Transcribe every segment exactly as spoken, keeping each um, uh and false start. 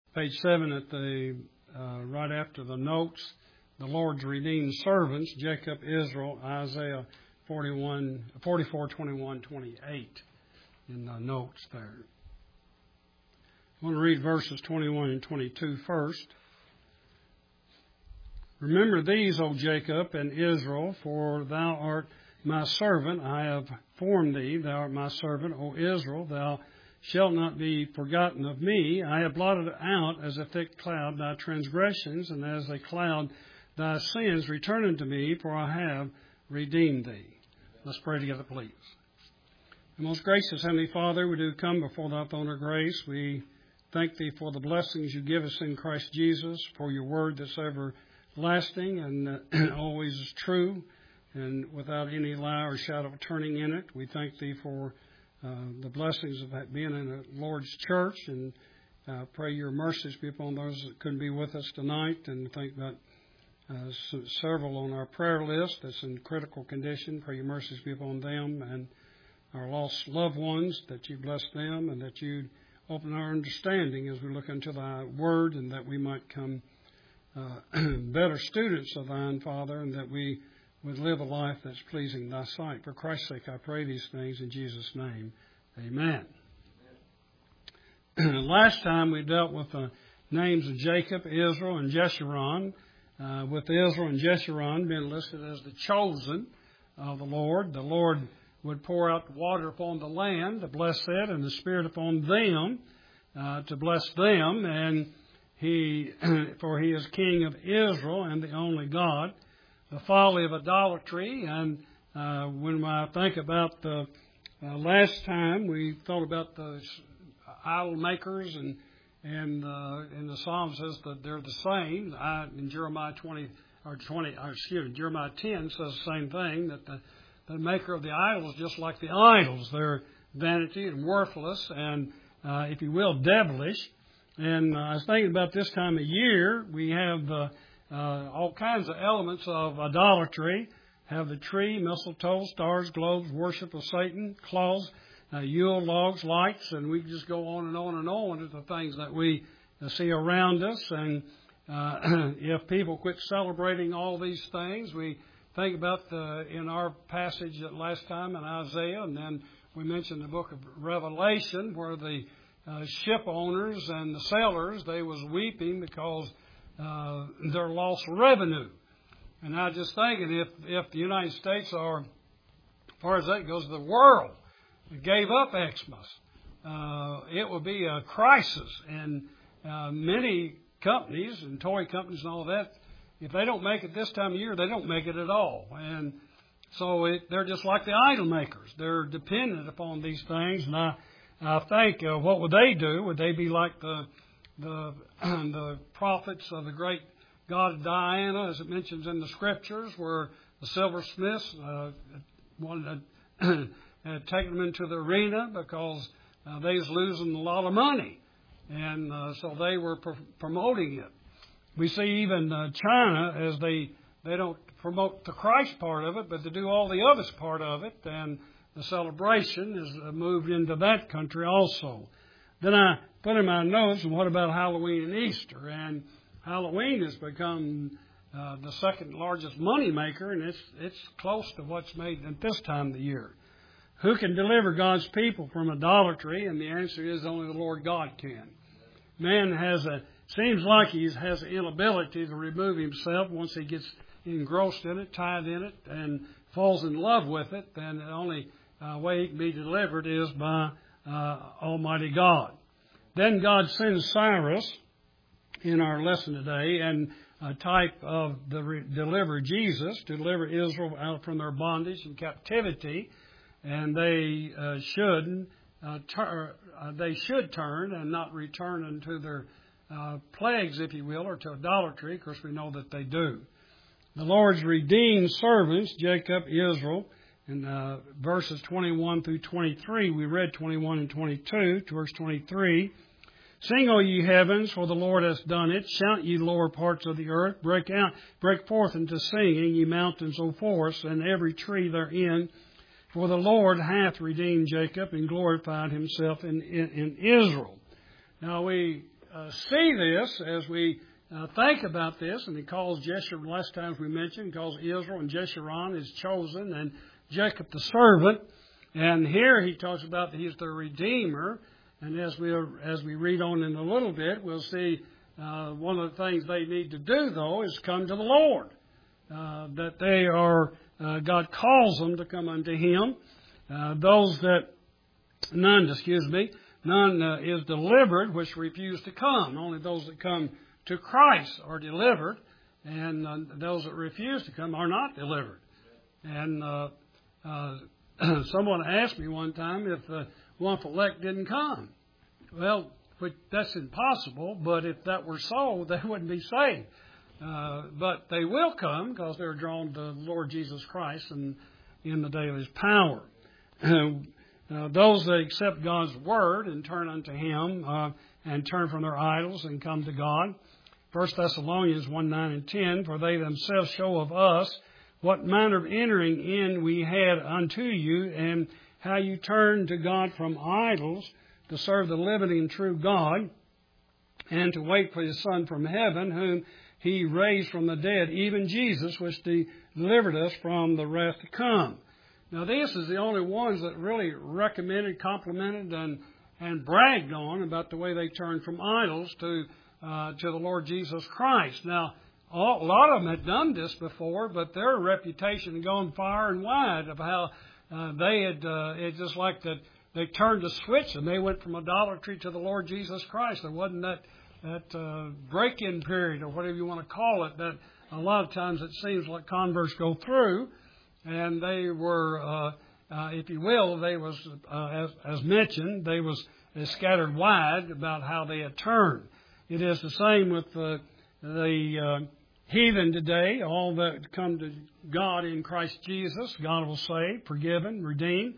Page seven at the uh, right after the notes, the Lord's redeemed servants, Jacob, Israel, Isaiah forty-one, forty-four, twenty-one, twenty-eight in the notes there. I want to read verses twenty-one and twenty-two first. Remember these, O Jacob and Israel, for thou art my servant. I have formed thee. Thou art my servant, O Israel. Thou shalt not be forgotten of me. I have blotted out as a thick cloud thy transgressions, and as a cloud thy sins. Return unto me, for I have redeemed thee. Let's pray together, please. The most gracious Heavenly Father, we do come before thy throne of grace. We thank thee for the blessings you give us in Christ Jesus, for your word that's everlasting and uh, always is true and without any lie or shadow of turning in it. We thank thee for uh, the blessings of being in the Lord's church, and uh, pray your mercies be upon those that couldn't be with us tonight, and think about uh, several on our prayer list that's in critical condition. Pray your mercies be upon them and our lost loved ones, that you bless them and that you open our understanding as we look into thy word, and that we might come uh, better students of thine, Father, and that we would live a life that's pleasing in thy sight. For Christ's sake, I pray these things in Jesus' name. Amen. Amen. Last time we dealt with the names of Jacob, Israel, and Jeshurun, uh, with Israel and Jeshurun being listed as the chosen of the Lord. The Lord would pour out water upon the land to bless it, and the Spirit upon them uh, to bless them. And he, for he is King of Israel and the only God. The folly of idolatry, and uh, when I think about the uh, last time we thought about the idol makers, and and uh, in the Psalm says that they're the same. I, in Jeremiah twenty or twenty, or excuse me, Jeremiah ten says the same thing, that the the maker of the idols, just like the idols, they're vanity and worthless, and uh, if you will, devilish. And uh, I was thinking about this time of year, we have uh, uh, all kinds of elements of idolatry. Have the tree, mistletoe, stars, globes, worship of Satan, claws, uh, Yule logs, lights, and we just go on and on and on with the things that we uh, see around us. And uh, if people quit celebrating all these things, we think about the, in our passage last time in Isaiah, and then we mentioned the book of Revelation, where the uh, ship owners and the sailors, they was weeping because uh, their lost revenue. And I was just thinking, if if the United States, or as far as that goes, the world gave up Xmas, uh, it would be a crisis. And uh, many companies and toy companies and all that, if they don't make it this time of year, they don't make it at all. And so it, they're just like the idol makers. They're dependent upon these things. And I, I think, uh, what would they do? Would they be like the the the prophets of the great god Diana, as it mentions in the scriptures, where the silversmiths uh, wanted to had taken them into the arena because uh, they was losing a lot of money, and uh, so they were pr- promoting it. We see even uh, China, as they they don't promote the Christ part of it, but they do all the other part of it, and the celebration is moved into that country also. Then I put in my notes, and what about Halloween and Easter? And Halloween has become uh, the second largest money maker, and it's it's close to what's made at this time of the year. Who can deliver God's people from idolatry? And the answer is only the Lord God can. Man has a seems like he has an inability to remove himself once he gets engrossed in it, tied in it, and falls in love with it. Then the only uh, way he can be delivered is by uh, Almighty God. Then God sends Cyrus in our lesson today, and a type of the re- deliver Jesus, to deliver Israel out from their bondage and captivity, and they uh, should uh, tur- uh, they should turn and not return unto their uh, plagues, if you will, or to idolatry. Of course, we know that they do. The Lord's redeemed servants, Jacob, Israel, in uh, verses twenty-one through twenty-three. We read twenty-one and twenty-two to verse twenty-three. Sing, O ye heavens, for the Lord hath done it. Shout, ye lower parts of the earth. Break out, break forth into singing, ye mountains, O forests, and every tree therein. For the Lord hath redeemed Jacob and glorified himself in, in, in Israel. Now we uh, see this, as we uh, think about this, and he calls Jeshurun, last time we mentioned, he calls Israel and Jeshurun his chosen, and Jacob the servant. And here he talks about that he's the Redeemer. And as we as we read on in a little bit, we'll see uh, one of the things they need to do, though, is come to the Lord. Uh, that they are, uh, God calls them to come unto Him. Uh, those that, none, excuse me, none uh, is delivered which refuse to come. Only those that come to Christ are delivered, and uh, those that refuse to come are not delivered. And uh, uh, someone asked me one time if the one elect didn't come. Well, which, that's impossible, but if that were so, they wouldn't be saved. Uh, but they will come because they're drawn to the Lord Jesus Christ and in the day of His power. Uh, those that accept God's word and turn unto Him uh, and turn from their idols and come to God. First Thessalonians one, nine and ten, for they themselves show of us what manner of entering in we had unto you, and how you turned to God from idols to serve the living and true God, and to wait for His Son from heaven, whom He raised from the dead, even Jesus, which delivered us from the wrath to come. Now, this is the only ones that really recommended, complimented, and, and bragged on about the way they turned from idols to uh, to the Lord Jesus Christ. Now, all, a lot of them had done this before, but their reputation had gone far and wide of how uh, they had, uh, it's just like that they turned a switch and they went from idolatry to the Lord Jesus Christ. There wasn't that, that uh, break-in period, or whatever you want to call it, that a lot of times it seems like converts go through. And they were, uh, uh, if you will, they was, uh, as, as mentioned, they was scattered wide about how they had turned. It is the same with uh, the uh, heathen today. All that come to God in Christ Jesus, God will save, forgiven, redeem.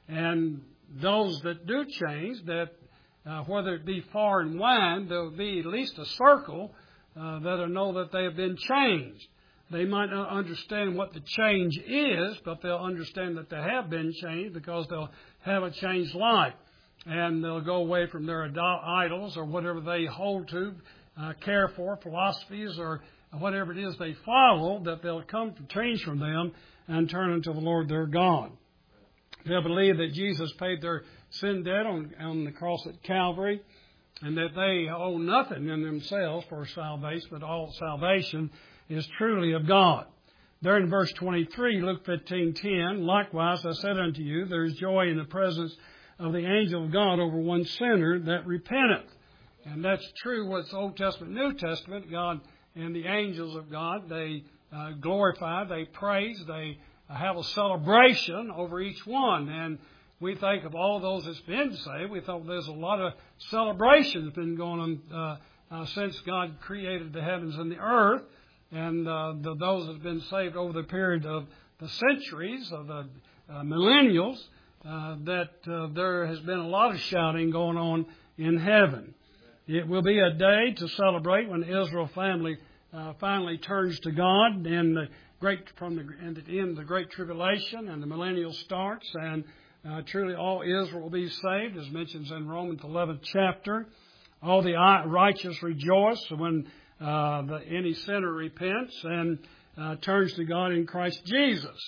And those that do change, that uh, whether it be far and wide, there will be at least a circle uh, that'll know that they have been changed. They might not understand what the change is, but they'll understand that they have been changed because they'll have a changed life. And they'll go away from their idols or whatever they hold to, uh, care for, philosophies or whatever it is they follow, that they'll come to change from them and turn unto the Lord their God. They'll believe that Jesus paid their sin debt on, on the cross at Calvary, and that they owe nothing in themselves for salvation, but all salvation is truly of God. There in verse twenty-three, Luke fifteen ten, likewise I said unto you, there is joy in the presence of the angel of God over one sinner that repenteth. And that's true what's Old Testament, New Testament. God and the angels of God, they uh, glorify, they praise, they uh, have a celebration over each one. And we think of all those that's been saved. We thought there's a lot of celebrations been going on uh, uh, since God created the heavens and the earth. And uh, the, those that have been saved over the period of the centuries, of the uh, millennials, uh, that uh, there has been a lot of shouting going on in heaven. It will be a day to celebrate when the Israel family uh, finally turns to God, and the great from the, and at the end of the Great Tribulation, and the millennial starts, and uh, truly all Israel will be saved, as mentioned in Romans eleventh chapter. All the righteous rejoice when Uh, the, any sinner repents and uh, turns to God in Christ Jesus.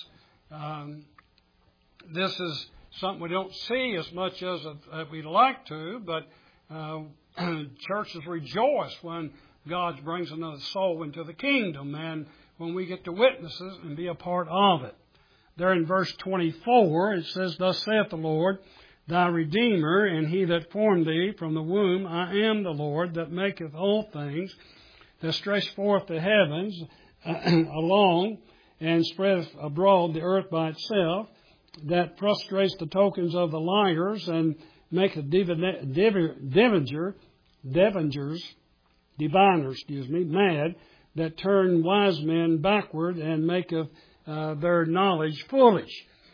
Um, this is something we don't see as much as uh, we'd like to, but uh, churches rejoice when God brings another soul into the kingdom, and when we get to witness it and be a part of it. There in verse twenty-four, it says, Thus saith the Lord, thy Redeemer, and he that formed thee from the womb, I am the Lord that maketh all things, that stretch forth the heavens uh, along, and spreadeth abroad the earth by itself, that frustrates the tokens of the liars, and maketh divin- div- divinger, divingers, diviners, excuse me, mad, that turn wise men backward, and maketh uh, their knowledge foolish.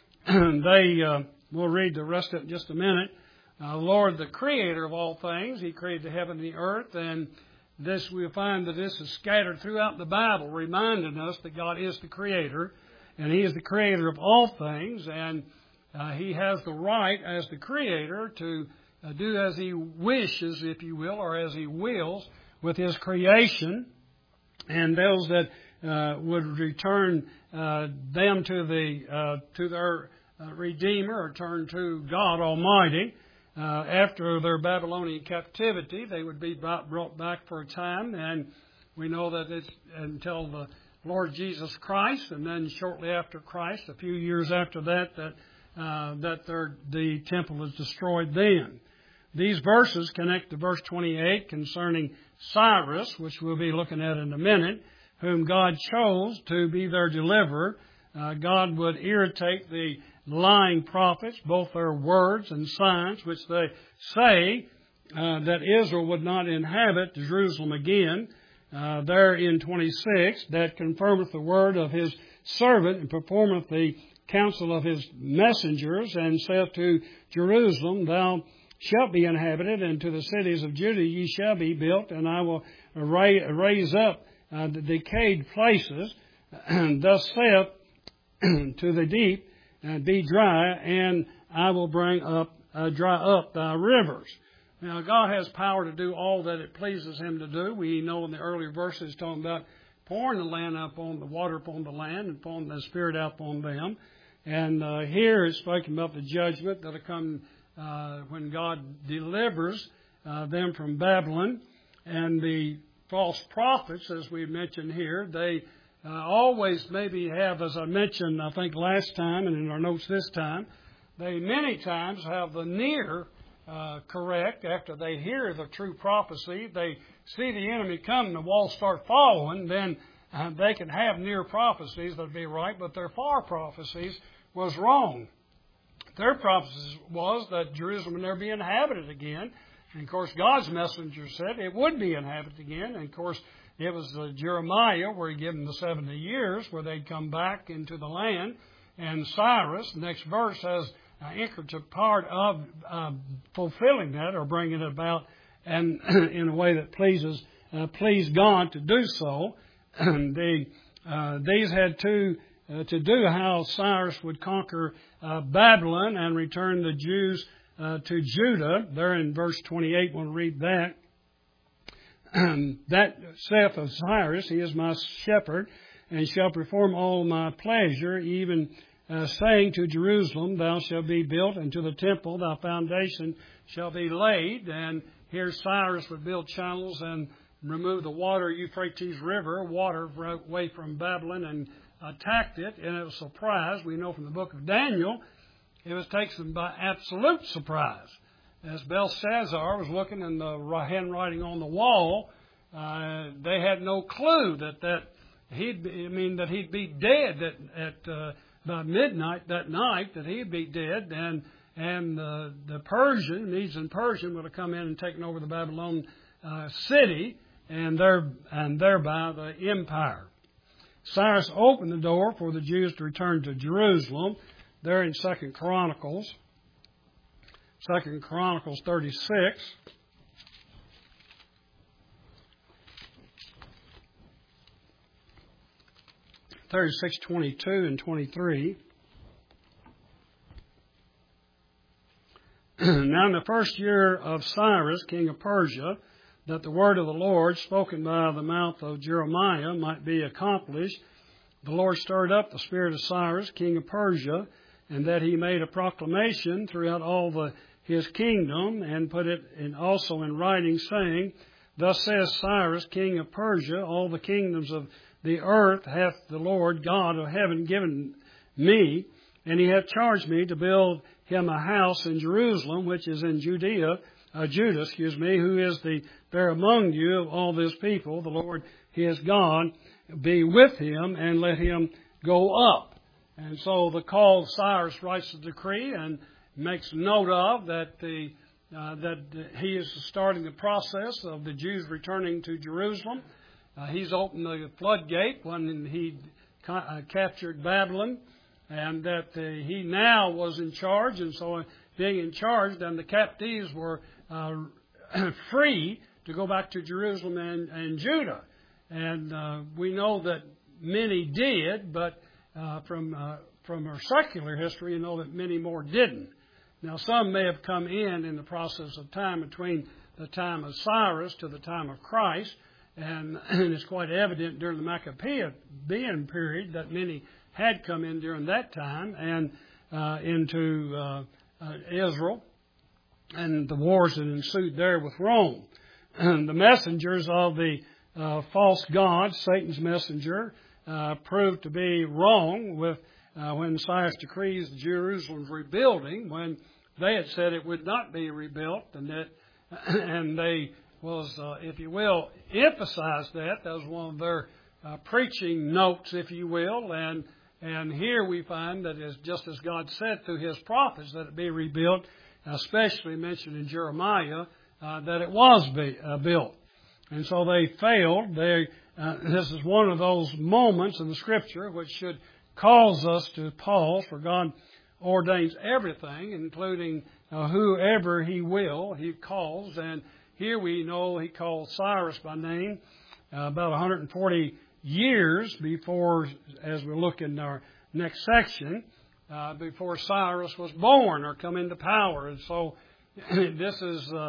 they, uh, we'll read the rest of it in just a minute. Uh, Lord, the Creator of all things, He created the heaven and the earth, and this, we'll find that this is scattered throughout the Bible, reminding us that God is the Creator, and He is the Creator of all things, and uh, He has the right as the Creator to uh, do as He wishes, if you will, or as He wills with His creation, and those that uh, would return uh, them to the uh, to their uh, Redeemer, or turn to God Almighty. Uh, after their Babylonian captivity, they would be brought back for a time, and we know that it's until the Lord Jesus Christ, and then shortly after Christ, a few years after that, that uh, that their, the temple is destroyed then. These verses connect to verse twenty-eight concerning Cyrus, which we'll be looking at in a minute, whom God chose to be their deliverer. Uh, God would irritate the lying prophets, both their words and signs, which they say uh, that Israel would not inhabit Jerusalem again. Uh, there in twenty-six, that confirmeth the word of His servant and performeth the counsel of His messengers, and saith to Jerusalem, Thou shalt be inhabited, and to the cities of Judah ye shall be built, and I will raise up uh, the decayed places. And thus saith to the deep, uh, Be dry, and I will bring up uh, dry up thy rivers. Now, God has power to do all that it pleases Him to do. We know in the earlier verses talking about pouring the land up on the water upon the land and pouring the Spirit out upon them. And uh, here it's speaking about the judgment that will come uh, when God delivers uh, them from Babylon. And the false prophets, as we mentioned here, they uh, always maybe have, as I mentioned, I think last time and in our notes this time, they many times have the near Uh, correct. After they hear the true prophecy, they see the enemy come and the walls start falling, then uh, they can have near prophecies that would be right, but their far prophecies was wrong. Their prophecy was that Jerusalem would never be inhabited again. And of course, God's messenger said it would be inhabited again. And of course, it was uh, Jeremiah where He gave them the seventy years where they'd come back into the land. And Cyrus, the next verse, says, Uh, integral part of uh, fulfilling that or bringing it about and in a way that pleases uh, please God to do so. the, uh, these had to uh, to do how Cyrus would conquer uh, Babylon and return the Jews uh, to Judah. There in verse twenty-eight, we'll read that. That saith of Cyrus, He is my shepherd, and shall perform all my pleasure, even Uh, saying to Jerusalem, Thou shalt be built, and to the temple thy foundation shall be laid. And here Cyrus would build channels and remove the water, Euphrates River, water away from Babylon, and attacked it. And it was a surprise. We know from the book of Daniel, it was taken by absolute surprise. As Belshazzar was looking in the handwriting on the wall, uh, they had no clue that that he'd be, I mean that he'd be dead at, at uh, by midnight that night, that he'd be dead, and and uh, the Persian, Medes and Persian, would have come in and taken over the Babylon uh, city, and there and thereby the empire. Cyrus opened the door for the Jews to return to Jerusalem. There in Second Chronicles, Second Chronicles thirty-six. thirty-six, twenty-two and twenty-three. Now in the first year of Cyrus, king of Persia, that the word of the Lord, spoken by the mouth of Jeremiah, might be accomplished, the Lord stirred up the spirit of Cyrus, king of Persia, and that he made a proclamation throughout all the his kingdom, and put it in, also in writing, saying, Thus says Cyrus, king of Persia, all the kingdoms of the earth hath the Lord God of heaven given me, and He hath charged me to build Him a house in Jerusalem, which is in Judea, uh, Judah, excuse me, who is the there among you of all this people. The Lord his God be with him, and let him go up. And so the call, Cyrus writes the decree and makes note of that the uh, that he is starting the process of the Jews returning to Jerusalem. Uh, he's opened the floodgate when he ca- uh, captured Babylon, and that uh, he now was in charge. And so being in charge, then the captives were uh, free to go back to Jerusalem and, and Judah. And uh, we know that many did, but uh, from uh, from our secular history, you know that many more didn't. Now, some may have come in in the process of time between the time of Cyrus to the time of Christ, and, and it's quite evident during the Maccabean period that many had come in during that time and uh, into uh, uh, Israel and the wars that ensued there with Rome. And the messengers of the uh, false god, Satan's messenger, uh, proved to be wrong with uh, when Cyrus decrees Jerusalem's rebuilding, when they had said it would not be rebuilt, and that and they was, uh, if you will, emphasized that. That was one of their uh, preaching notes, if you will, and and here we find that is just as God said through His prophets that it be rebuilt, especially mentioned in Jeremiah, uh, that it was be, uh, built. And so they failed. They, uh, this is one of those moments in the Scripture which should cause us to pause, for God ordains everything, including uh, whoever He will, He calls. And here we know He called Cyrus by name uh, about one hundred forty years before, as we look in our next section, uh, before Cyrus was born or come into power. And so this is uh,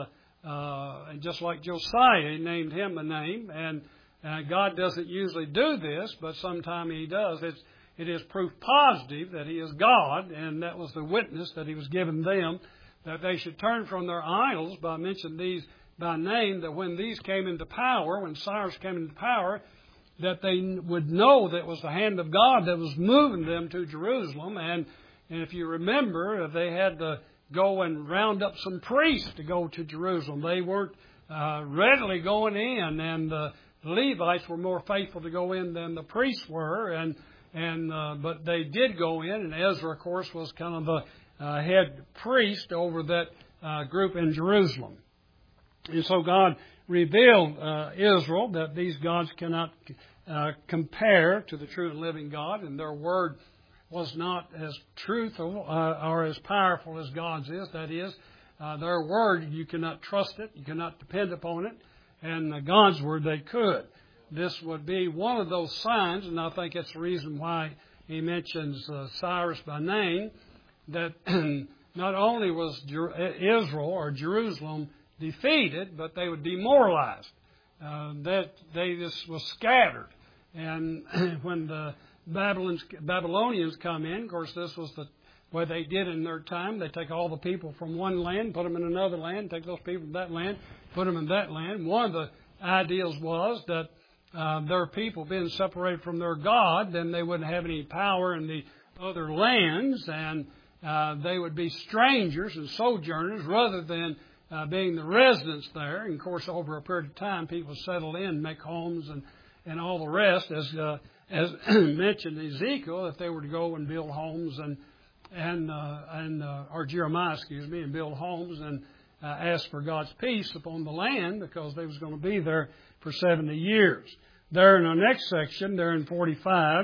uh, just like Josiah, He named him a name. And uh, God doesn't usually do this, but sometime He does. It's It is proof positive that He is God, and that was the witness that He was giving them, that they should turn from their idols by mentioning these by name, that when these came into power, when Cyrus came into power, that they would know that it was the hand of God that was moving them to Jerusalem. And, and if you remember, they had to go and round up some priests to go to Jerusalem. They weren't uh, readily going in, and the Levites were more faithful to go in than the priests were, and And uh, but they did go in, and Ezra, of course, was kind of the uh, head priest over that uh, group in Jerusalem. And so God revealed uh, Israel that these gods cannot uh, compare to the true and living God, and their word was not as truthful uh, or as powerful as God's is. That is, uh, their word, you cannot trust it, you cannot depend upon it, and uh, God's word they could. This would be one of those signs, and I think it's the reason why He mentions uh, Cyrus by name, that not only was Jer- Israel or Jerusalem defeated, but they were demoralized. Uh, that they just was scattered. And when the Babylons, Babylonians come in, of course, this was the way they did in their time. They take all the people from one land, put them in another land, take those people from that land, put them in that land. One of the ideals was that Uh, their people being separated from their God, then they wouldn't have any power in the other lands, and uh, they would be strangers and sojourners rather than uh, being the residents there. And of course, over a period of time, people settle in, make homes, and, and all the rest, as uh, as mentioned in Ezekiel, that they were to go and build homes and and uh, and uh, or Jeremiah, excuse me, and build homes and uh, ask for God's peace upon the land, because they was going to be there for seventy years. There in our next section, there in forty-five,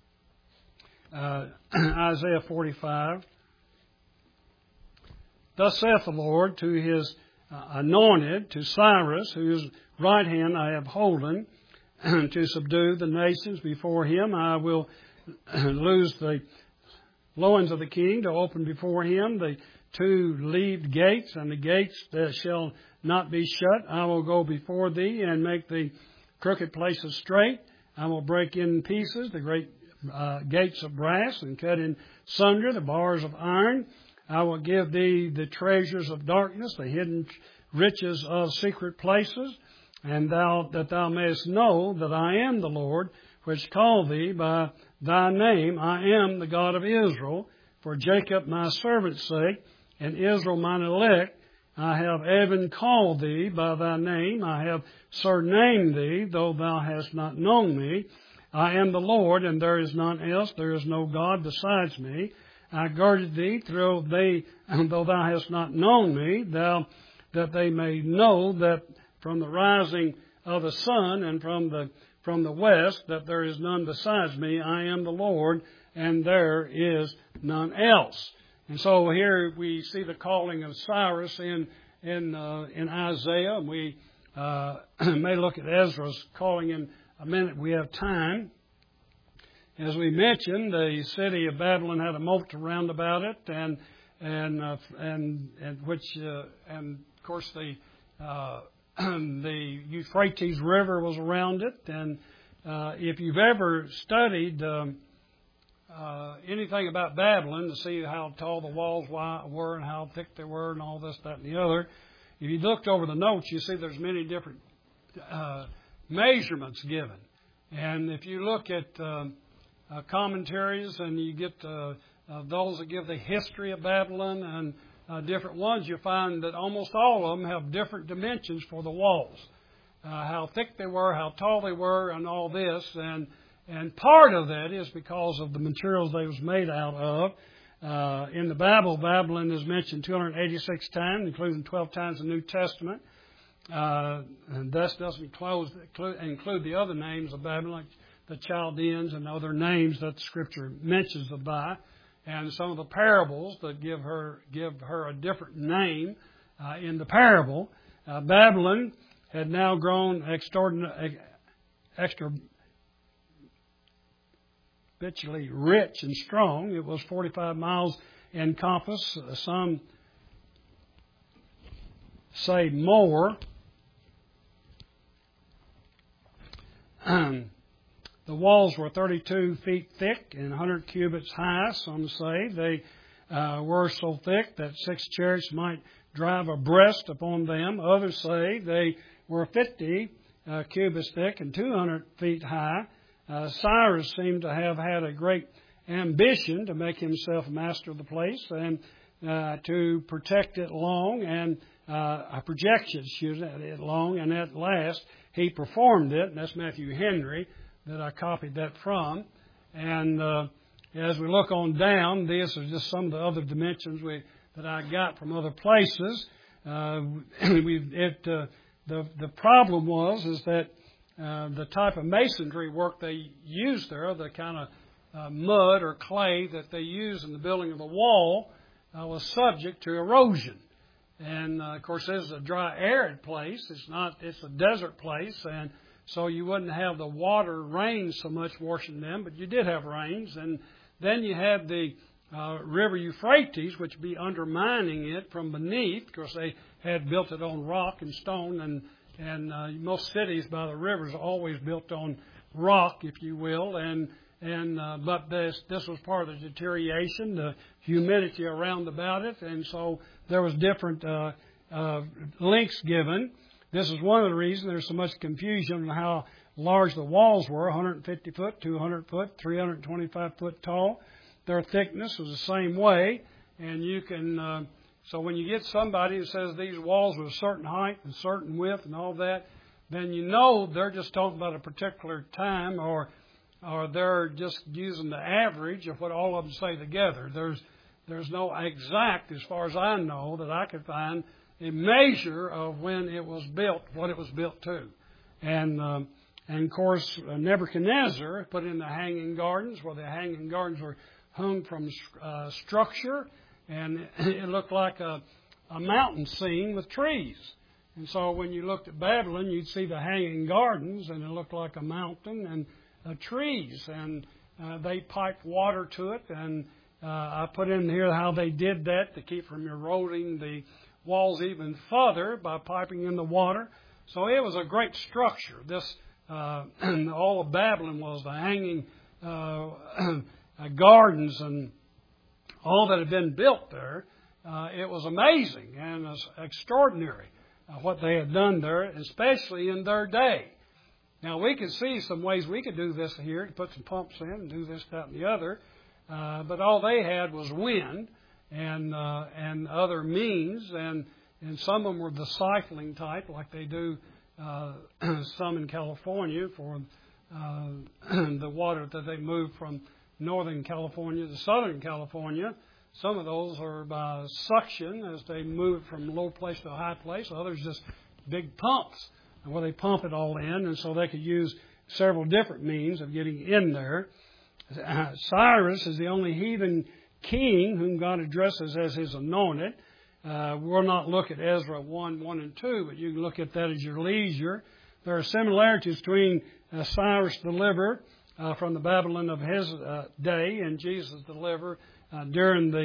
uh, Isaiah forty-five. Thus saith the Lord to His uh, anointed, to Cyrus, whose right hand I have holden, to subdue the nations before him. I will loose the loins of the king, to open before him the two leaved gates, and the gates that shall not be shut. I will go before thee and make the crooked places straight. I will break in pieces the great uh, gates of brass, and cut in sunder the bars of iron. I will give thee the treasures of darkness, the hidden riches of secret places, and thou that thou mayest know that I am the Lord, which called thee by thy name. I am the God of Israel, for Jacob my servant's sake, and Israel mine elect. I have even called thee by thy name. I have surnamed thee, though thou hast not known me. I am the Lord, and there is none else. There is no God besides me. I guarded thee, though they, though thou hast not known me, thou that they may know that from the rising of the sun and from the from the west, that there is none besides me. I am the Lord, and there is none else. And so here we see the calling of Cyrus in in uh, in Isaiah. And we uh, may look at Ezra's calling in a minute. We have time. As we mentioned, the city of Babylon had a moat around about it, and and uh, and and which uh, and of course the uh, the Euphrates River was around it. And uh, if you've ever studied um, uh, anything about Babylon to see how tall the walls were and how thick they were and all this, that, and the other, if you looked over the notes, you see there's many different uh, measurements given. And if you look at uh, uh, commentaries and you get uh, uh, those that give the history of Babylon and uh, different ones, you find that almost all of them have different dimensions for the walls. Uh, how thick they were, how tall they were, and all this. And and part of that is because of the materials they was made out of. Uh, in the Bible, Babylon is mentioned two hundred eighty-six times, including twelve times in the New Testament. Uh, and thus doesn't close, include the other names of Babylon, like the Chaldeans and other names that the Scripture mentions of by, and some of the parables that give her give her a different name uh, in the parable. Uh, Babylon had now grown extraordinarily, extra habitually rich and strong. It was forty-five miles in compass. Some say more. Um, the walls were thirty-two feet thick and one hundred cubits high. Some say they uh, were so thick that six chariots might drive abreast upon them. Others say they were fifty uh, cubits thick and two hundred feet high. Uh, Cyrus seemed to have had a great ambition to make himself master of the place and uh, to protect it long and uh, a projection, excuse me, it long, and at last he performed it. And that's Matthew Henry that I copied that from. And uh, as we look on down, these are just some of the other dimensions we, that I got from other places. Uh, we it uh, the the problem was is that uh, the type of masonry work they used there, the kind of uh, mud or clay that they used in the building of the wall, uh, was subject to erosion. And uh, of course, this is a dry, arid place. It's not. It's a desert place, and so you wouldn't have the water rain so much washing them, but you did have rains. And then you had the uh, river Euphrates, which would be undermining it from beneath, because they had built it on rock and stone, and and uh, most cities by the rivers are always built on rock, if you will. And and uh, but this this was part of the deterioration, the humidity around about it, and so there was different uh, uh, lengths given. This is one of the reasons there's so much confusion on how large the walls were: one hundred fifty foot, two hundred foot, three hundred twenty-five foot tall. Their thickness was the same way, and you can. Uh, so when you get somebody who says these walls were a certain height and certain width and all that, then you know they're just talking about a particular time, or or they're just using the average of what all of them say together. There's there's no exact, as far as I know, that I could find a measure of when it was built, what it was built to. And, um, and of course, Nebuchadnezzar put in the Hanging Gardens, where the Hanging Gardens were hung from uh, structure, and it looked like a, a mountain scene with trees. And so when you looked at Babylon, you'd see the Hanging Gardens, and it looked like a mountain and uh, trees. And uh, they piped water to it, and uh, I put in here how they did that to keep from eroding the walls even further by piping in the water. So it was a great structure. This uh, all of Babylon was the hanging uh, gardens and all that had been built there. Uh, it was amazing and it was extraordinary uh, what they had done there, especially in their day. Now we could see some ways we could do this here, to put some pumps in and do this, that, and the other. Uh, but all they had was wind and uh, and other means, and and some of them were the cycling type, like they do uh, some in California for uh, the water that they move from northern California to southern California. Some of those are by suction as they move from a low place to a high place. Others just big pumps where they pump it all in, and so they could use several different means of getting in there. Uh, Cyrus is the only heathen king whom God addresses as his anointed. Uh, we'll not look at Ezra one, one and two, but you can look at that at your leisure. There are similarities between uh, Cyrus the deliverer uh, from the Babylon of his uh, day and Jesus the deliverer uh, during the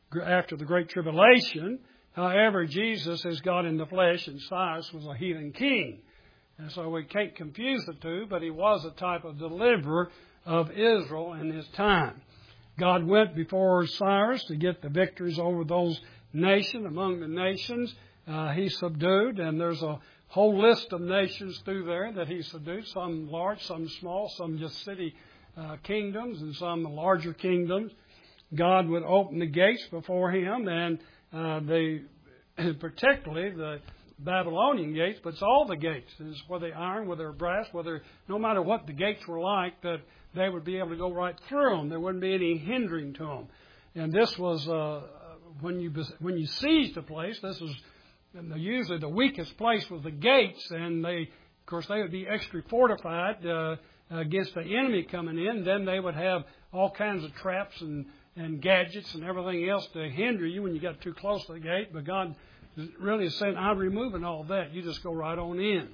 after the Great Tribulation. However, Jesus is God in the flesh, and Cyrus was a heathen king. And so we can't confuse the two, but he was a type of deliverer of Israel in his time. God went before Cyrus to get the victories over those nations. Among the nations, uh, he subdued, and there's a whole list of nations through there that he subdued, some large, some small, some just city uh, kingdoms, and some larger kingdoms. God would open the gates before him, and uh, the particularly the Babylonian gates, but it's all the gates. It's whether iron, whether brass, whether no matter what the gates were like, that they would be able to go right through them. There wouldn't be any hindering to them. And this was uh, when you when you seized a place. This was usually the weakest place was the gates, and they, of course, they would be extra fortified uh, against the enemy coming in. Then they would have all kinds of traps and and gadgets and everything else to hinder you when you got too close to the gate. But God really is saying, I'm removing all that. You just go right on in.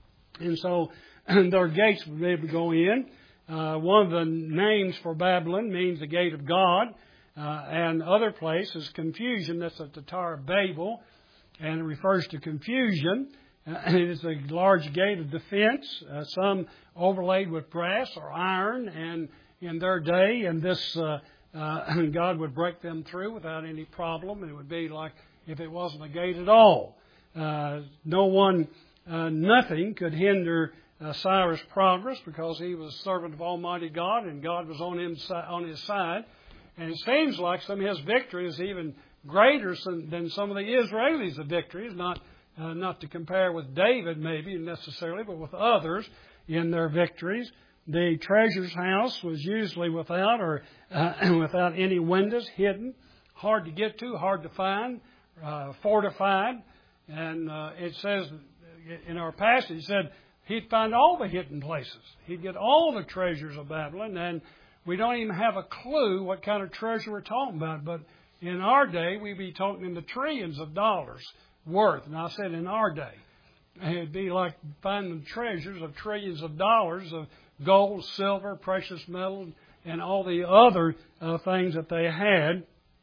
And so and their gates would be able to go in. Uh, one of the names for Babylon means the gate of God. Uh, and other place is confusion. That's at the Tower of Babel. And it refers to confusion. Uh, it is a large gate of defense, uh, some overlaid with brass or iron. And in their day, and this uh, uh, God would break them through without any problem. It would be like if it wasn't a gate at all. Uh, no one, uh, nothing could hinder uh, Cyrus' progress because he was servant of Almighty God and God was on him on his side. And it seems like some of his victories even greater than some of the Israelis' victories, not uh, not to compare with David maybe necessarily, but with others in their victories. The treasure's house was usually without or uh, without any windows, hidden, hard to get to, hard to find, uh, fortified. And uh, it says in our passage, it said he'd find all the hidden places. He'd get all the treasures of Babylon, and we don't even have a clue what kind of treasure we're talking about. But in our day, we'd be talking in the trillions of dollars worth. And I said in our day. It'd be like finding treasures of trillions of dollars of gold, silver, precious metal, and all the other uh, things that they had,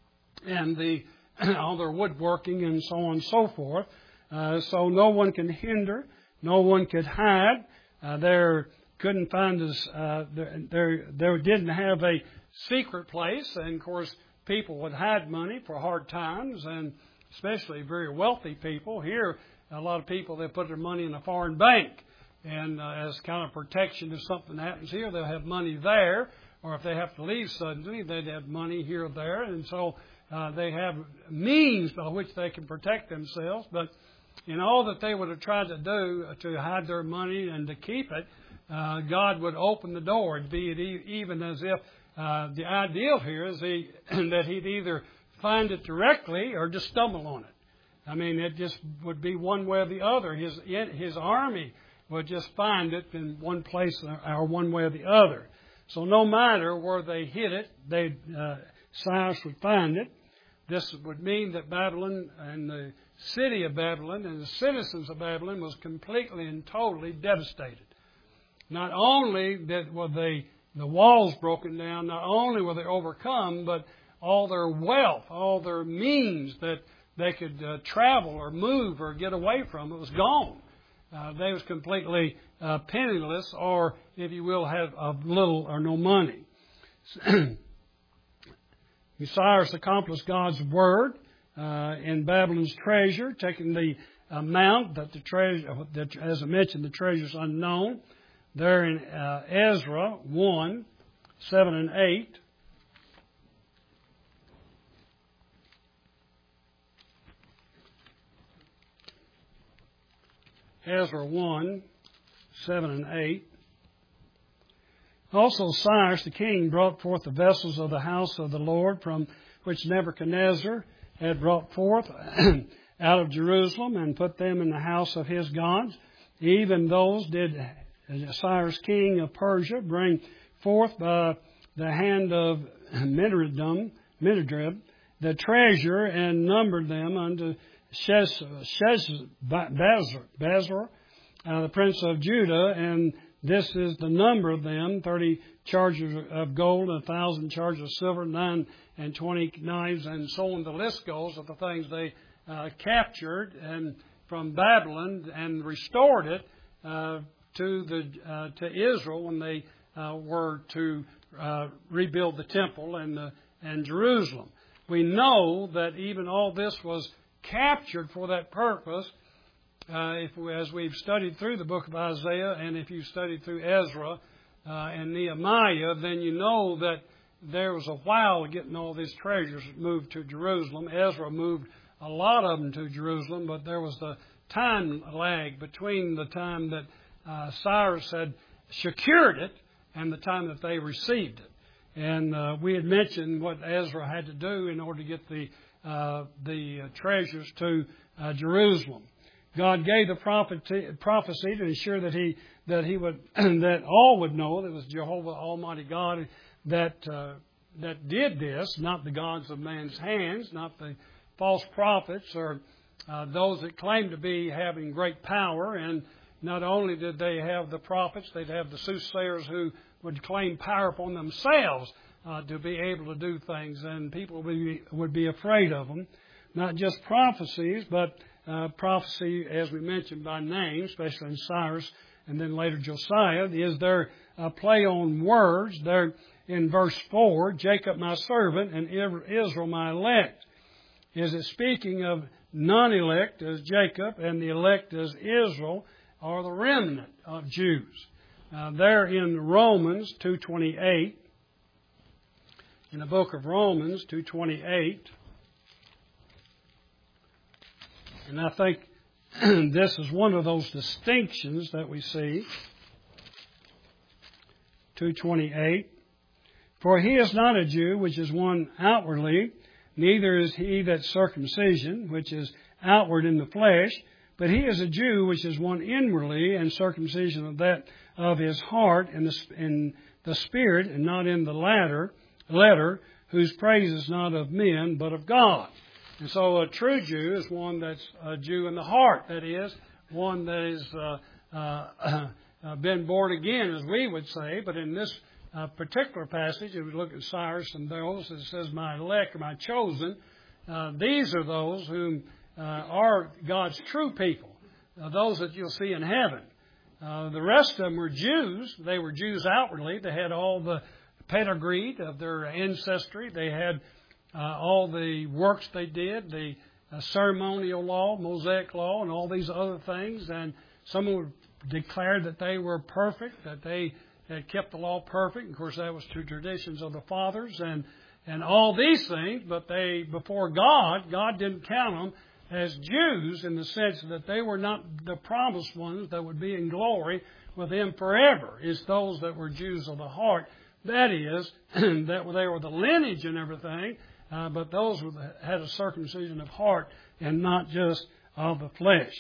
and the all their woodworking and so on and so forth. Uh, so no one can hinder, no one could hide. Uh, there couldn't find us. Uh, there, there didn't have a secret place, and of course people would hide money for hard times, and especially very wealthy people. Here, a lot of people, they put their money in a foreign bank. And uh, as kind of protection if something happens here, they'll have money there. Or if they have to leave suddenly, they'd have money here or there. And so uh, they have means by which they can protect themselves. But in all that they would have tried to do to hide their money and to keep it, uh, God would open the door. It'd be even as if uh, the ideal here is he, that he'd either find it directly or just stumble on it. I mean, it just would be one way or the other. His his army would just find it in one place or one way or the other. So no matter where they hid it, they uh, Cyrus would find it. This would mean that Babylon and the city of Babylon and the citizens of Babylon was completely and totally devastated. Not only that were they the walls broken down, not only were they overcome, but all their wealth, all their means that they could uh, travel or move or get away from, it was gone. Uh, they was completely uh, penniless, or, if you will, have uh, little or no money. Cyrus accomplished God's word uh, in Babylon's treasure, taking the amount that the treasure, that, as I mentioned, the treasure's unknown. There in uh, Ezra one, seven and eight. Ezra one, seven and eight. Also Cyrus the king brought forth the vessels of the house of the Lord, from which Nebuchadnezzar had brought forth out of Jerusalem, and put them in the house of his gods. Even those did Cyrus king of Persia bring forth by the hand of Midradim, Midradim the treasure, and numbered them unto Sheshbazzar, uh, the prince of Judah, and this is the number of them, thirty chargers of gold, and a thousand chargers of silver, nine and twenty knives, and so on. The list goes of the things they uh, captured and from Babylon and restored it uh, to the uh, to Israel when they uh, were to uh, rebuild the temple and the, and Jerusalem. We know that even all this was captured for that purpose. Uh, if we, as we've studied through the book of Isaiah, and if you've studied through Ezra uh, and Nehemiah, then you know that there was a while getting all these treasures moved to Jerusalem. Ezra moved a lot of them to Jerusalem, but there was the time lag between the time that uh, Cyrus had secured it and the time that they received it. And uh, we had mentioned what Ezra had to do in order to get the uh, the uh, treasures to uh, Jerusalem. God gave the prophecy, prophecy to ensure that he that he would that all would know that it was Jehovah Almighty God that uh, that did this, not the gods of man's hands, not the false prophets or uh, those that claim to be having great power. And not only did they have the prophets, they'd have the soothsayers who would claim power upon themselves uh, to be able to do things, and people would be, would be afraid of them. Not just prophecies, but uh, prophecy, as we mentioned, by name, especially in Cyrus and then later Josiah, is their uh, play on words. There in verse four, Jacob my servant and Israel my elect. Is it speaking of non-elect as Jacob and the elect as Israel, or the remnant of Jews? Uh, there in Romans two twenty-eight, in the book of Romans two twenty-eight, and I think this is one of those distinctions that we see. two twenty-eight, for he is not a Jew, which is one outwardly, neither is he that circumcision, which is outward in the flesh, but he is a Jew, which is one inwardly, and circumcision of that of his heart in the, in the spirit, and not in the latter letter, whose praise is not of men, but of God. And so a true Jew is one that's a Jew in the heart, that is, one that is uh, uh, uh, been born again, as we would say. But in this uh, particular passage, if we look at Cyrus and those, it says, my elect or my chosen, uh, these are those whom uh, are God's true people, uh, those that you'll see in heaven. Uh, the rest of them were Jews. They were Jews outwardly. They had all the pedigree of their ancestry. They had uh, all the works they did, the uh, ceremonial law, Mosaic law, and all these other things. And some would declare that they were perfect, that they had kept the law perfect. Of course, that was to traditions of the fathers and and all these things. But they, before God, God didn't count them as Jews in the sense that they were not the promised ones that would be in glory with Him forever. It's those that were Jews of the heart. That is, that they were the lineage and everything, uh, but those who had a circumcision of heart and not just of the flesh.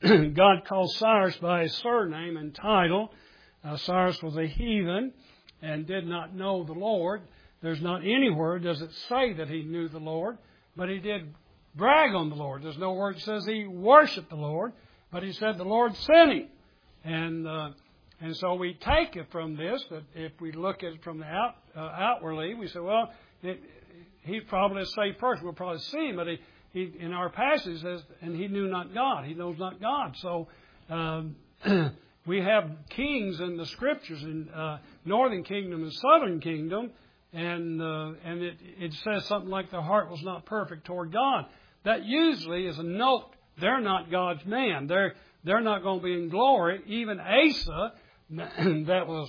God called Cyrus by his surname and title. Uh, Cyrus was a heathen and did not know the Lord. There's not anywhere does it say that he knew the Lord, but he did brag on the Lord. There's no word that says he worshiped the Lord, but he said the Lord sent him. And uh, and so we take it from this that if we look at it from the out, uh, outwardly, we say, well, it, he's probably a saved person. We'll probably see him, but he, he in our passage says, and he knew not God. He knows not God. So um, we have kings in the Scriptures in uh, Northern Kingdom and Southern Kingdom, and uh, and it, it says something like their heart was not perfect toward God. That usually is a note. They're not God's man. They're they're not going to be in glory. Even Asa, that was,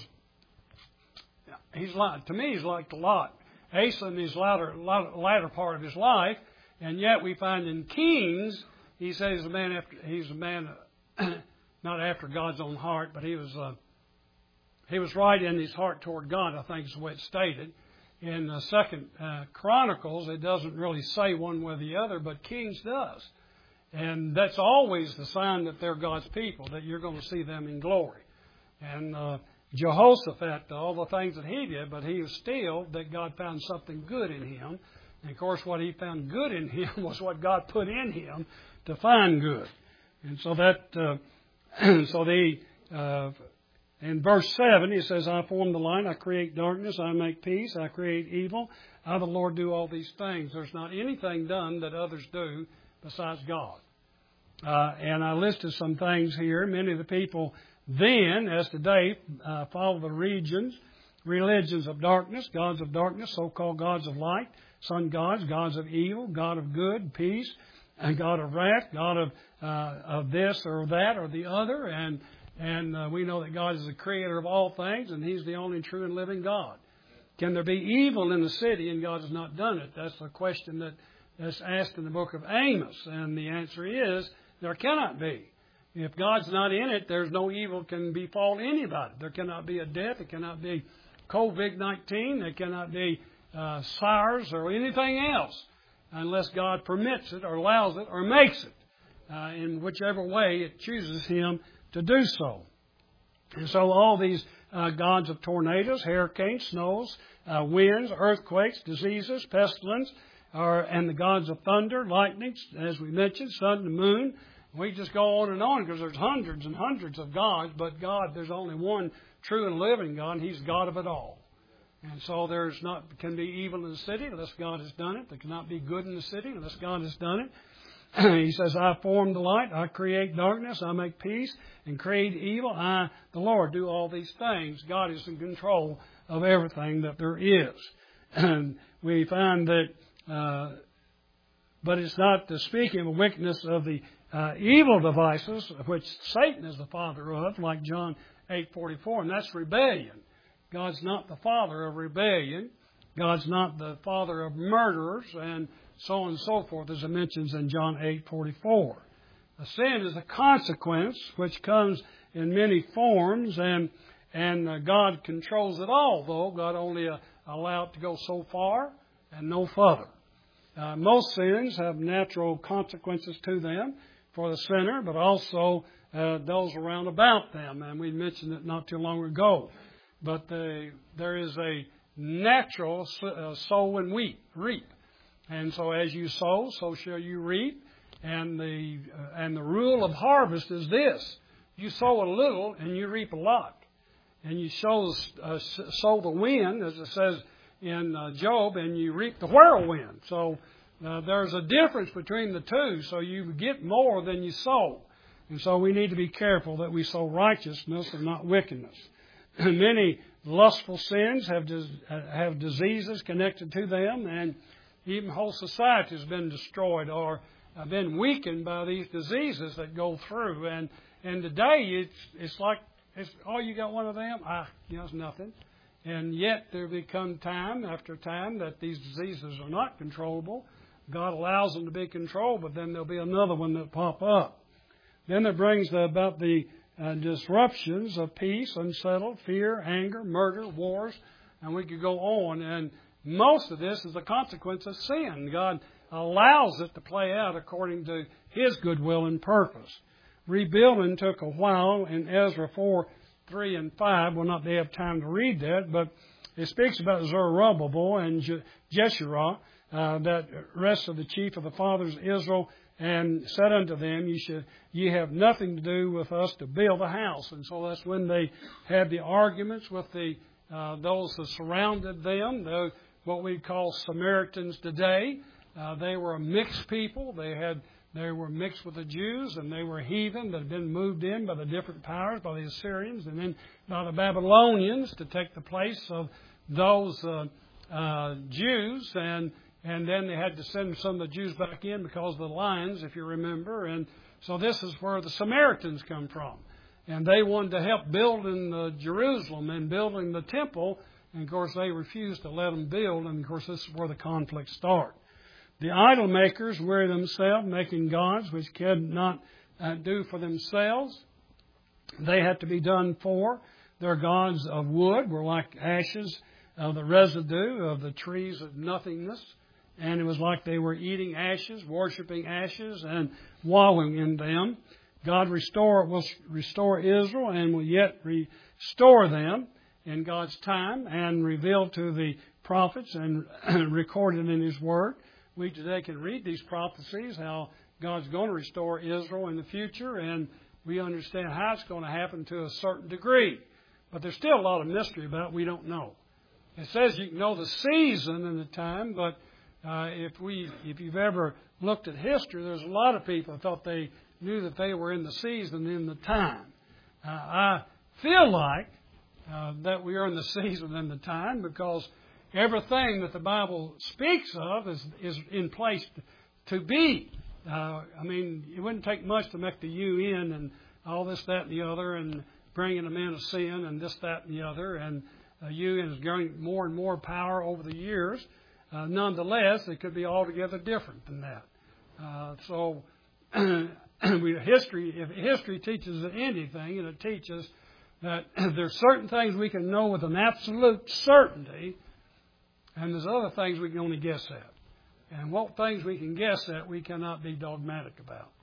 he's like, to me, he's like Lot. Asa in his latter, latter part of his life, and yet we find in Kings, he says he's a man after, he's a man, not after God's own heart, but he was, uh, he was right in his heart toward God, I think is the way it's stated. In uh, Second uh, Chronicles, it doesn't really say one way or the other, but Kings does. And that's always the sign that they're God's people, that you're going to see them in glory. And uh, Jehoshaphat, all the things that he did, but he was still, that God found something good in him. And, of course, what he found good in him was what God put in him to find good. And so that, uh, so the, uh, In verse seven, he says, I form the light, I create darkness, I make peace, I create evil. I, the Lord, do all these things. There's not anything done that others do besides God. Uh, and I listed some things here. Many of the people then, as today, uh, follow the regions, religions of darkness, gods of darkness, so-called gods of light, sun gods, gods of evil, God of good, peace, and God of wrath, God of uh, of this or that or the other. And and uh, we know that God is the creator of all things, and He's the only true and living God. Can there be evil in the city and God has not done it? That's the question that, that's asked in the book of Amos. And the answer is, there cannot be. If God's not in it, there's no evil can befall anybody. There cannot be a death. It cannot be covid nineteen. There cannot be uh, SARS or anything else unless God permits it or allows it or makes it. Uh, in whichever way it chooses Him to do so. And so all these uh, gods of tornadoes, hurricanes, snows, uh, winds, earthquakes, diseases, pestilence, are, and the gods of thunder, lightning, as we mentioned, sun and moon. We just go on and on because there's hundreds and hundreds of gods, but God, there's only one true and living God, and He's God of it all. And so there's not can be evil in the city unless God has done it. There cannot be good in the city unless God has done it. He says, I form the light, I create darkness, I make peace, and create evil. I, the Lord, do all these things. God is in control of everything that there is. And we find that, uh, but it's not the speaking of the wickedness of the uh, evil devices, which Satan is the father of, like John eight forty-four, and that's rebellion. God's not the father of rebellion. God's not the father of murderers, and so on and so forth, as it mentions in John eight forty-four. A sin is a consequence which comes in many forms, and and uh, God controls it all, though. God only uh, allows it to go so far and no further. Uh, most sins have natural consequences to them for the sinner, but also uh, those around about them. And we mentioned it not too long ago. But the, there is a natural uh, sow and reap. reap. And so as you sow, so shall you reap. And the uh, and the rule of harvest is this. You sow a little and you reap a lot. And you sow, uh, sow the wind, as it says in uh, Job, and you reap the whirlwind. So uh, there's a difference between the two. So you get more than you sow. And so we need to be careful that we sow righteousness and not wickedness. And many lustful sins have dis- have diseases connected to them, and even whole society has been destroyed or uh, been weakened by these diseases that go through. And and today it's it's like it's oh you got one of them ah you know it's nothing, and yet there become time after time that these diseases are not controllable. God allows them to be controlled, but then there'll be another one that pop up. Then it brings about the uh, disruptions of peace, unsettled, fear, anger, murder, wars, and we could go on. And most of this is a consequence of sin. God allows it to play out according to His goodwill and purpose. Rebuilding took a while in Ezra four, three, and five. We'll not have time to read that, but it speaks about Zerubbabel and Je- Jeshurun, uh, that rest of the chief of the fathers of Israel, and said unto them, "You should, ye have nothing to do with us to build a house." And so that's when they had the arguments with the uh, those that surrounded them, the, what we call Samaritans today. Uh, they were a mixed people. They had they were mixed with the Jews, and they were heathen that had been moved in by the different powers, by the Assyrians, and then by the Babylonians to take the place of those uh, uh, Jews. And And then they had to send some of the Jews back in because of the lions, if you remember. And so this is where the Samaritans come from. And they wanted to help building uh, Jerusalem and building the temple. And, of course, they refused to let them build. And, of course, this is where the conflicts start. The idol makers weary themselves, making gods which cannot uh, do for themselves. They had to be done for. Their gods of wood were like ashes of the residue of the trees of nothingness. And it was like they were eating ashes, worshiping ashes, and wallowing in them. God restore, will restore Israel and will yet restore them in God's time and reveal to the prophets and recorded in His Word. We today can read these prophecies, how God's going to restore Israel in the future, and we understand how it's going to happen to a certain degree. But there's still a lot of mystery about it we don't know. It says you can know the season and the time, but uh, if we, if you've ever looked at history, there's a lot of people that thought they knew that they were in the season and the time. Uh, I feel like uh, that we are in the season and the time because everything that the Bible speaks of is, is in place to, to be. Uh, I mean, it wouldn't take much to make the U N and all this, that, and the other, and bringing them into sin and this, that, and the other. And uh, U N is gaining more and more power over the years. Uh, nonetheless, it could be altogether different than that. Uh, so, we, history, if history teaches anything, and it teaches that there's certain things we can know with an absolute certainty, and there's other things we can only guess at. And what things we can guess at, we cannot be dogmatic about.